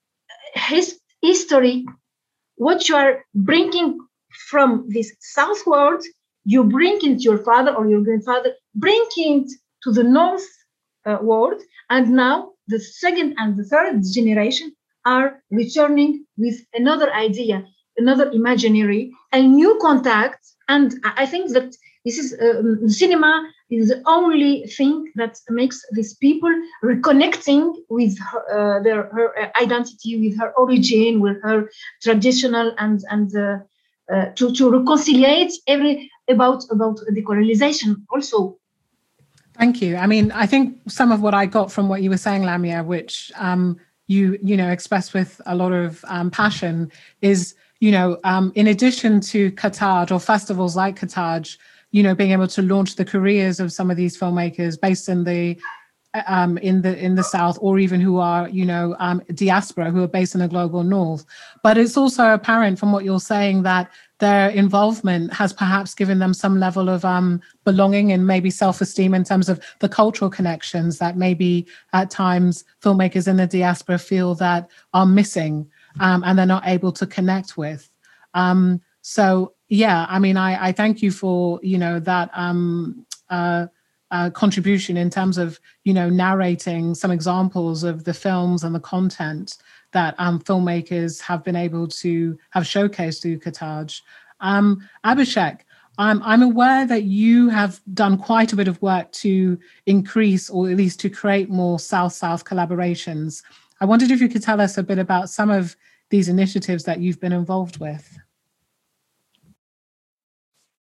his, history? What you are bringing from this South world, you bring it your father or your grandfather, bring it to the North uh, world, and now the second and the third generation are returning with another idea, another imaginary, a new contact. And I think that this is um, cinema is the only thing that makes these people reconnecting with her, uh, their her identity, with her origin, with her traditional, and and uh, uh, to to reconciliate every about about decolonization also. Thank you. I mean, I think some of what I got from what you were saying, Lamia, which um, you you know expressed with a lot of um, passion, is you know um, in addition to Carthage or festivals like Carthage, you know, being able to launch the careers of some of these filmmakers based in the um, in the in the South, or even who are you know um, diaspora, who are based in the global North. But it's also apparent from what you're saying that their involvement has perhaps given them some level of um, belonging and maybe self-esteem in terms of the cultural connections that maybe at times filmmakers in the diaspora feel that are missing um, and they're not able to connect with. Um, so, yeah, I mean, I, I thank you for, you know, that um, uh, uh, contribution in terms of, you know, narrating some examples of the films and the content that um, filmmakers have been able to have showcased through Carthage. Um, Abhishek, I'm, I'm aware that you have done quite a bit of work to increase, or at least to create more South-South collaborations. I wondered if you could tell us a bit about some of these initiatives that you've been involved with.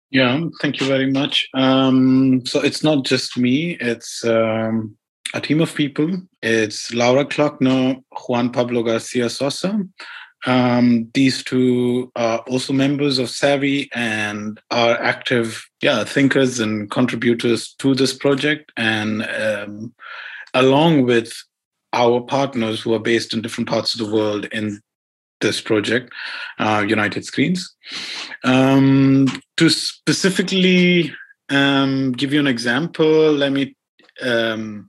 Yeah, thank you very much. Um, so it's not just me, it's um, a team of people. It's Laura Klockner, Juan Pablo Garcia Sosa. Um, these two are also members of Savvy and are active yeah, thinkers and contributors to this project. And um, along with our partners who are based in different parts of the world in this project, uh, United Screens. Um, to specifically um, give you an example, let me um,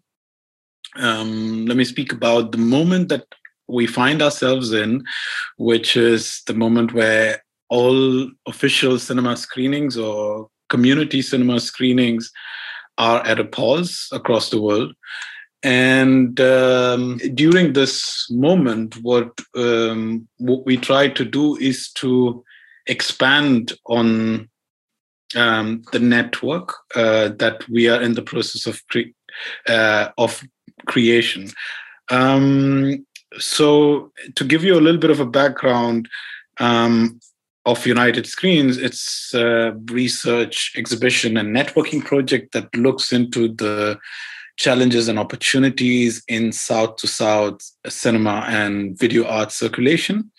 um, let me speak about the moment that we find ourselves in, which is the moment where all official cinema screenings or community cinema screenings are at a pause across the world. And um, during this moment, what um, what we try to do is to expand on um, the network uh, that we are in the process of cre- uh, of creation. Um, so, to give you a little bit of a background um, of United Screens, it's a research, exhibition, and networking project that looks into the challenges and opportunities in South to South cinema and video art circulation.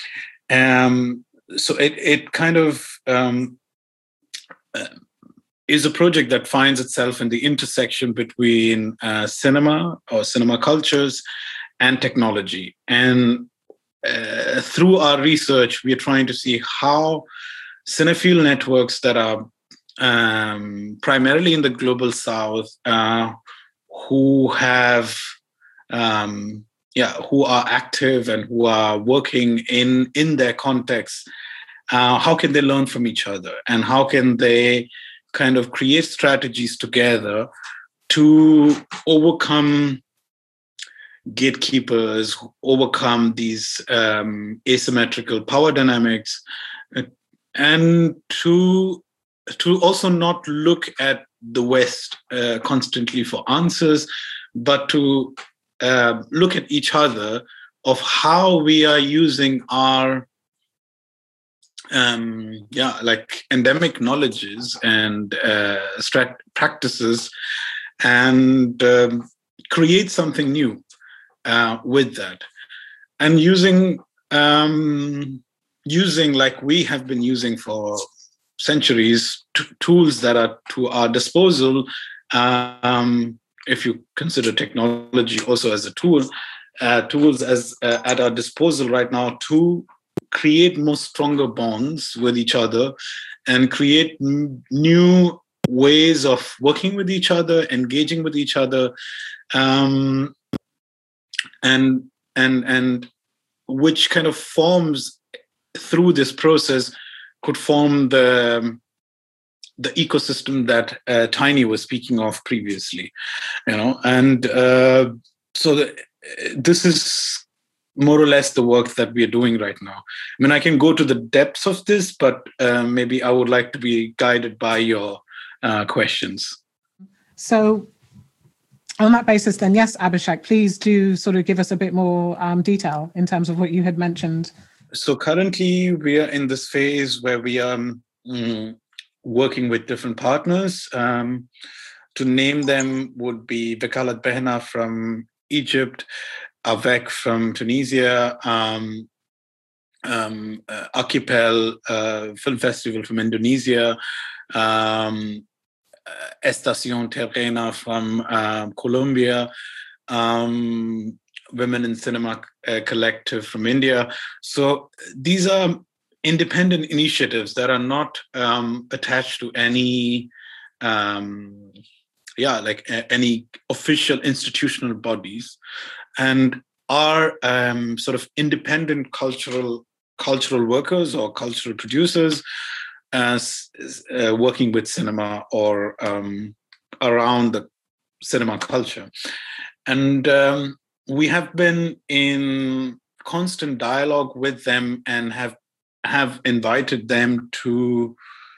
Um, so it it kind of um, uh, is a project that finds itself in the intersection between uh, cinema or cinema cultures and technology. And uh, through our research, we are trying to see how cinephile networks that are um, primarily in the global South, uh, who have, um, yeah, who are active and who are working in in their context, uh, how can they learn from each other, and how can they kind of create strategies together to overcome gatekeepers, overcome these um, asymmetrical power dynamics, and to to also not look at the West uh, constantly for answers, but to uh, look at each other of how we are using our um, yeah, like endemic knowledges and uh, strat- practices, and um, create something new uh, with that, and using um, using like we have been using for centuries, t- tools that are to our disposal. Um, if you consider technology also as a tool, uh, tools as uh, at our disposal right now to create more stronger bonds with each other and create n- new ways of working with each other, engaging with each other, um, and and and which kind of forms through this process could form the the ecosystem that uh, Tiny was speaking of previously, you know, and uh, so the, this is more or less the work that we are doing right now. I mean, I can go to the depths of this, but uh, maybe I would like to be guided by your uh, questions. So, on that basis, then, yes, Abhishek, please do sort of give us a bit more um, detail in terms of what you had mentioned. So currently we are in this phase where we are um, working with different partners. Um, to name them would be Vekalat Behna from Egypt, Avec from Tunisia, um, um, uh, Archipel uh, Film Festival from Indonesia, um, Estación Terrena from uh, Colombia, um, Women in Cinema uh, Collective from India. So these are independent initiatives that are not um, attached to any, um, yeah, like a, any official institutional bodies, and are um, sort of independent cultural cultural workers or cultural producers as uh, working with cinema or um, around the cinema culture. And um, we have been in constant dialogue with them and have have invited them to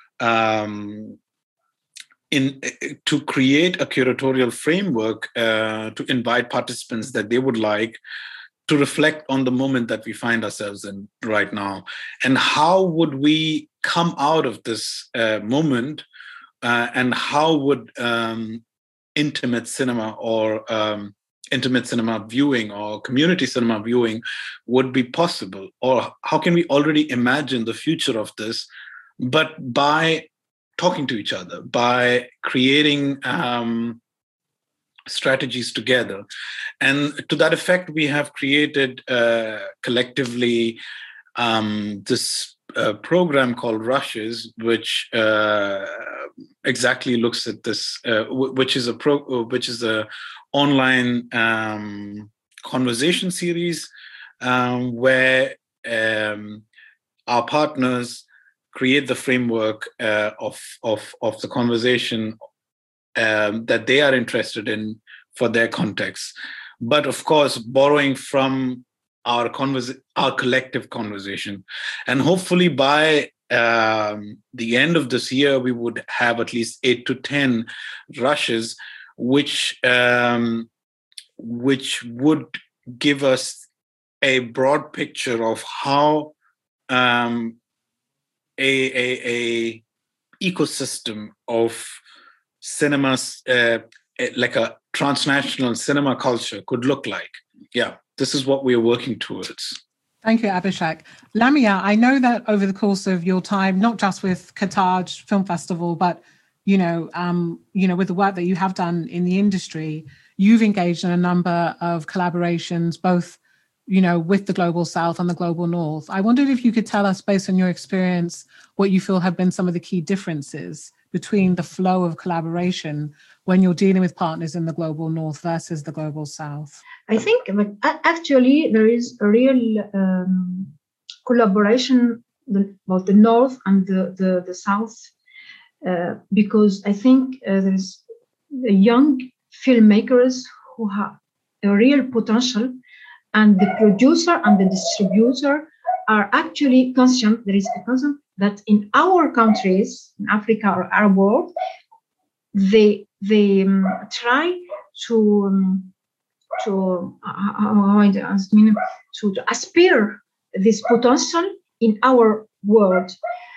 um, in to create a curatorial framework uh, to invite participants that they would like to reflect on the moment that we find ourselves in right now, and how would we come out of this uh, moment, uh, and how would um, intimate cinema or um, intimate cinema viewing or community cinema viewing would be possible, or how can we already imagine the future of this, but by talking to each other, by creating um, strategies together. And to that effect, we have created uh, collectively um, this uh, program called Rushes, which uh, exactly looks at this, uh, w- which is a pro, which is a online um, conversation series um, where um, our partners create the framework uh, of, of, of the conversation um, that they are interested in for their context. But of course, borrowing from our conversa- our collective conversation. And hopefully by um, the end of this year, we would have at least eight to ten rushes, which um, which would give us a broad picture of how um, a, a, a ecosystem of cinemas, uh, like a transnational cinema culture could look like. Yeah, this is what we are working towards. Thank you, Abhishek. Lamia, I know that over the course of your time, not just with Carthage Film Festival, but you know, um, you know, with the work that you have done in the industry, you've engaged in a number of collaborations, both, you know, with the Global South and the Global North. I wondered if you could tell us, based on your experience, what you feel have been some of the key differences between the flow of collaboration when you're dealing with partners in the Global North versus the Global South. I think that actually there is a real um, collaboration about the North and the, the, the South, uh, because I think uh, there's young filmmakers who have a real potential, and the producer and the distributor are actually conscious, there is a conscience that in our countries, in Africa or Arab world, they, they um, try to um, to uh, to, to aspire this potential in our world.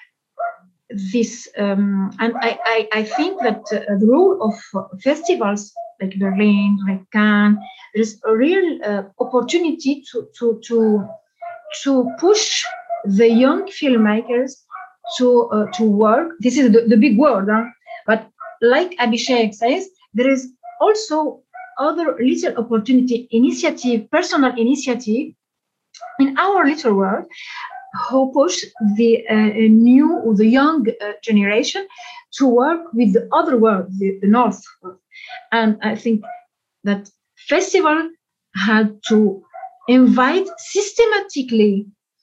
This um, and I, I, I think that uh, the role of festivals like Berlin, like Cannes, there is a real uh, opportunity to to to to push the young filmmakers to uh, to work. This is the, the big word, huh? But like Abhishek says, there is also other little opportunity, initiative, personal initiative in our little world who push the uh, new or the young uh, generation to work with the other world, the, the North world. And I think that festival had to invite systematically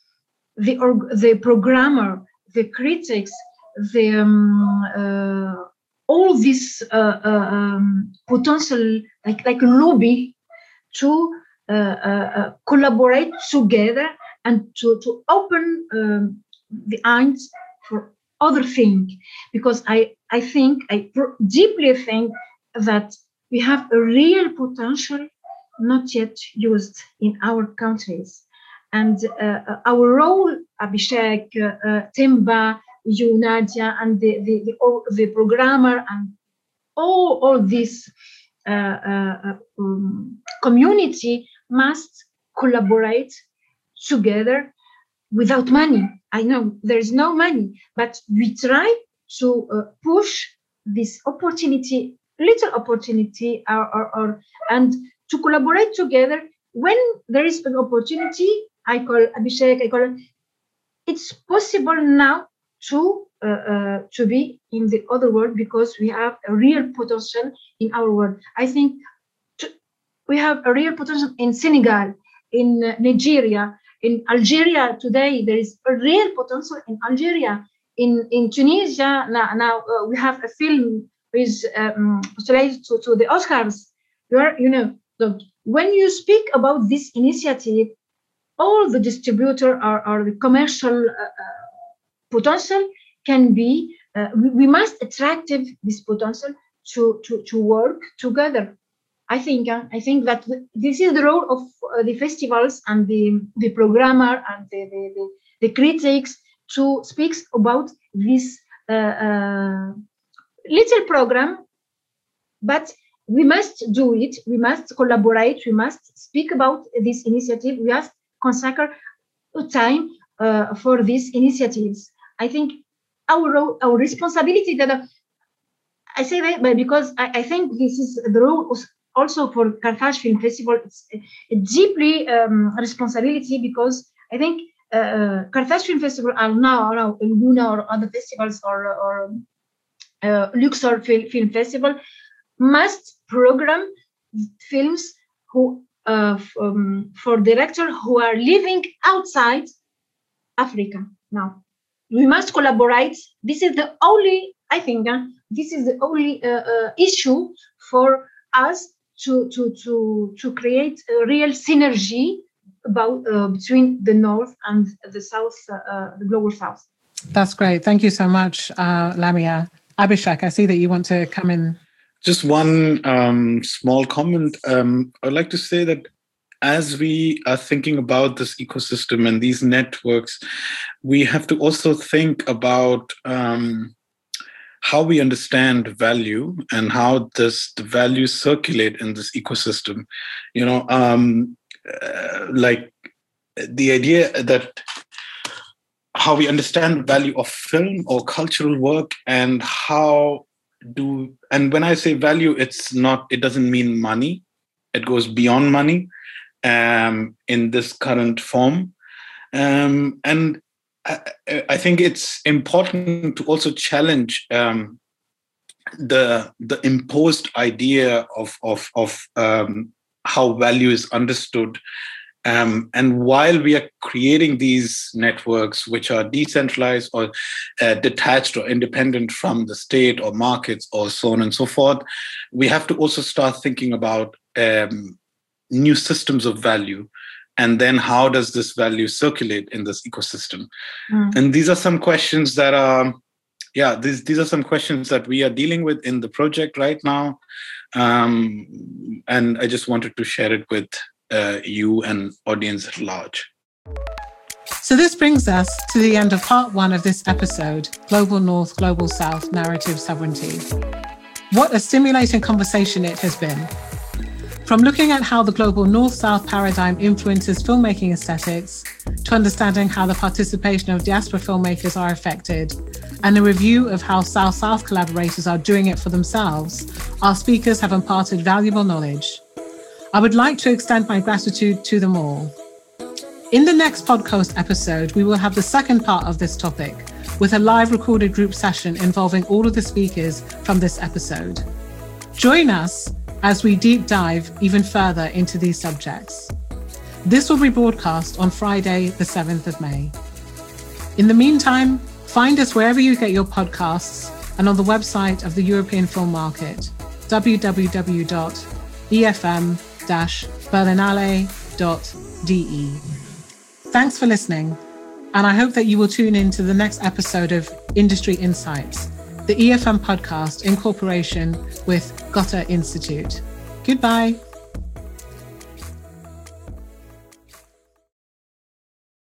the, org- the programmer, the critics, the um, uh, all this uh, uh, um, potential, like like a lobby, to uh, uh, uh, collaborate together and to to open um, the eyes for other things. Because I I think I deeply think that we have a real potential not yet used in our countries, and uh, our role, Abhishek, uh, uh, Timba, you, Nadia, and the the, the, the programmer, and all, all this uh, uh, um, community must collaborate together without money. I know there's no money, but we try to uh, push this opportunity, little opportunity, or, or, or and to collaborate together. When there is an opportunity, I call Abhishek, I call it, it's possible now to uh, uh, to be in the other world because we have a real potential in our world. I think to, we have a real potential in Senegal, in uh, Nigeria, in Algeria today. There is a real potential in Algeria. In in Tunisia now, now uh, we have a film with um, related to, to the Oscars. Where, you know, the, when you speak about this initiative, all the distributor or, or the commercial uh, uh, potential can be, uh, we, we must attract this potential to, to, to work together. I think uh, I think that this is the role of uh, the festivals and the, the programmer and the, the, the, the critics to speak about this uh, uh, little program, but we must do it. We must collaborate. We must speak about this initiative. We must consacre time uh, for these initiatives. I think our our responsibility that uh, I say that because I, I think this is the role also for Carthage Film Festival. It's a, a deeply um, responsibility because I think uh, Carthage Film Festival are now, now Luna or other festivals or, or uh, Luxor Film, Film Festival must program films who uh, um, for directors who are living outside Africa. Now we must collaborate. This is the only, I think, uh, this is the only uh, uh, issue for us to to to to create a real synergy about uh, between the North and the South, uh, the global South. That's great. Thank you so much, uh, Lamia. Abhishek, I see that you want to come in. Just one um, small comment. Um, I'd like to say that as we are thinking about this ecosystem and these networks, we have to also think about um, how we understand value and how this the values circulate in this ecosystem. You know, um, uh, like the idea that how we understand the value of film or cultural work and how do, and when I say value, it's not, it doesn't mean money. It goes beyond money um, in this current form. Um, and I, I think it's important to also challenge um, the the imposed idea of of of um, how value is understood. Um, and while we are creating these networks, which are decentralized or uh, detached or independent from the state or markets or so on and so forth, we have to also start thinking about um, new systems of value. And then how does this value circulate in this ecosystem? Mm. And these are some questions that are, yeah, these, these are some questions that we are dealing with in the project right now. Um, and I just wanted to share it with uh, you and audience at large. So this brings us to the end of part one of this episode, Global North, Global South, Narrative Sovereignty. What a stimulating conversation it has been. From looking at how the global North-South paradigm influences filmmaking aesthetics, to understanding how the participation of diaspora filmmakers are affected, and a review of how South-South collaborators are doing it for themselves, our speakers have imparted valuable knowledge. I would like to extend my gratitude to them all. In the next podcast episode, we will have the second part of this topic, with a live recorded group session involving all of the speakers from this episode. Join us as we deep dive even further into these subjects. This will be broadcast on Friday, the seventh of May. In the meantime, find us wherever you get your podcasts and on the website of the European Film Market, w w w dot e f m dash berlinale dot d e. Thanks for listening, and I hope that you will tune in to the next episode of Industry Insights, the E F M podcast in cooperation with Goethe Institute. Goodbye.